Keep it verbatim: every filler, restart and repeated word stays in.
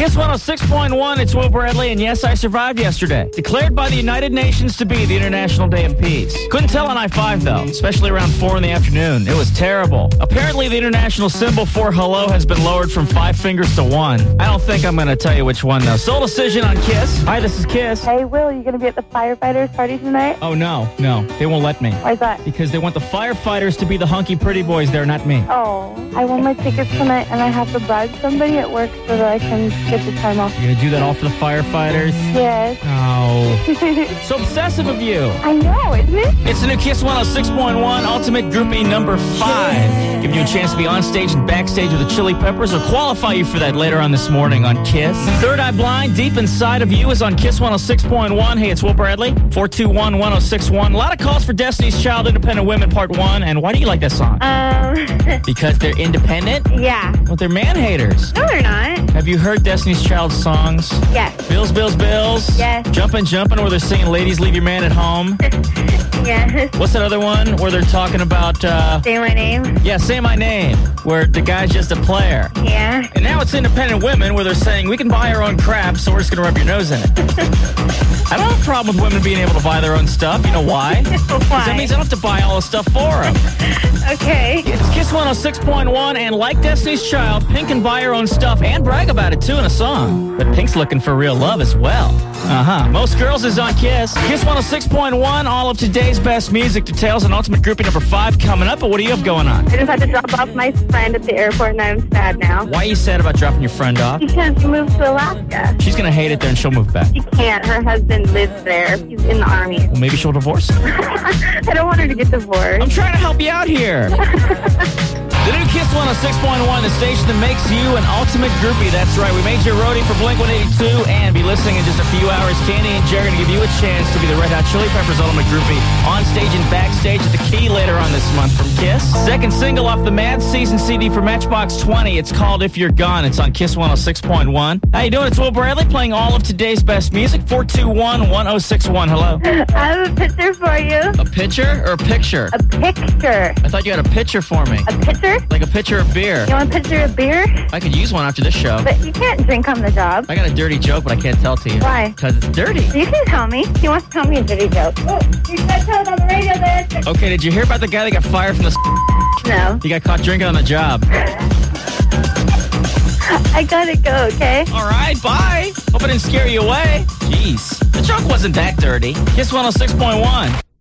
Kiss one oh six point one, it's Will Bradley, and yes, I survived yesterday. Declared by the United Nations to be the International Day of Peace. Couldn't tell on I five, though, especially around four in the afternoon. It was terrible. Apparently, the international symbol for hello has been lowered from five fingers to one. I don't think I'm going to tell you which one, though. Soul Decision on Kiss. Hi, this is Kiss. Hey, Will, you going to be at the firefighters party tonight? Oh, no, no. They won't let me. Why's that? Because they want the firefighters to be the hunky pretty boys there, not me. Oh, I want my tickets tonight, and I have to bribe somebody at work so that I can get the time off. You're going to do that all for the firefighters? Yes. Oh. So obsessive of you. I know, isn't it? It's the new Kiss one oh six point one Ultimate Groupie number five. Giving you a chance to be on stage and backstage with the Chili Peppers. Will qualify you for that later on this morning on Kiss. Third Eye Blind, Deep Inside of You is on Kiss one oh six point one. Hey, it's Will Bradley. four two one, one oh six one. A lot of calls for Destiny's Child, Independent Women, Part one. And why do you like that song? Um. Because they're independent? Yeah. Well, they're man-haters. No, they're not. Have you heard Destiny's Child songs? Yes. Bills, Bills, Bills? Yes. Jumpin', Jumpin', where they're singing Ladies Leave Your Man at Home? Yes. What's that other one where they're talking about... Uh, Say my name? yeah, Say My Name, where the guy's just a player. Yeah. And now it's Independent Women, where they're saying, we can buy our own crap, so we're just going to rub your nose in it. I don't have a problem with women being able to buy their own stuff. You know why? Because Why? that means I don't have to buy all the stuff for them. Okay. It's Kiss one oh six point one, and like Destiny's Child, Pink can buy her own stuff and brag about it, too, in a song. But Pink's looking for real love as well. Uh-huh. Most Girls is on Kiss. Kiss one oh six point one, all of today's best music. Details on Ultimate Groupie number five coming up, but what do you have going on? I just had to drop off my friend at the airport, and I'm sad now. Why are you sad about dropping your friend off? Because he moved to Alaska. She's going to hate it there, and she'll move back. She can't. Her husband lives there. He's in the Army. Well, maybe she'll divorce him. I don't want her to get divorced. I'm trying to help you out here. The new Kiss one oh six point one, the station that makes you an ultimate groupie. That's right. We made you a roadie for Blink one eighty-two, and be listening in just a few hours. Candy and Jerry are going to give you a chance to be the Red Hot Chili Peppers ultimate groupie on stage and backstage at the Key later on this month from Kiss. Second single off the Mad Season C D for Matchbox twenty. It's called If You're Gone. It's on Kiss one oh six point one. How you doing? It's Will Bradley playing all of today's best music. four two one, one oh six one. Hello. I have a picture for you. A picture or a picture? A picture. I thought you had a picture for me. A picture? Like a pitcher of beer. You want a picture of beer? I could use one after this show. But you can't drink on the job. I got a dirty joke, but I can't tell to you. Why? Because it's dirty. You can tell me. He wants to tell me a dirty joke. Oh, you said tell it on the radio then. Okay, did you hear about the guy that got fired from the... No. He got caught drinking on the job. I gotta go, okay? All right, bye. Hope I didn't scare you away. Jeez. The joke wasn't that dirty. Kiss one oh six point one.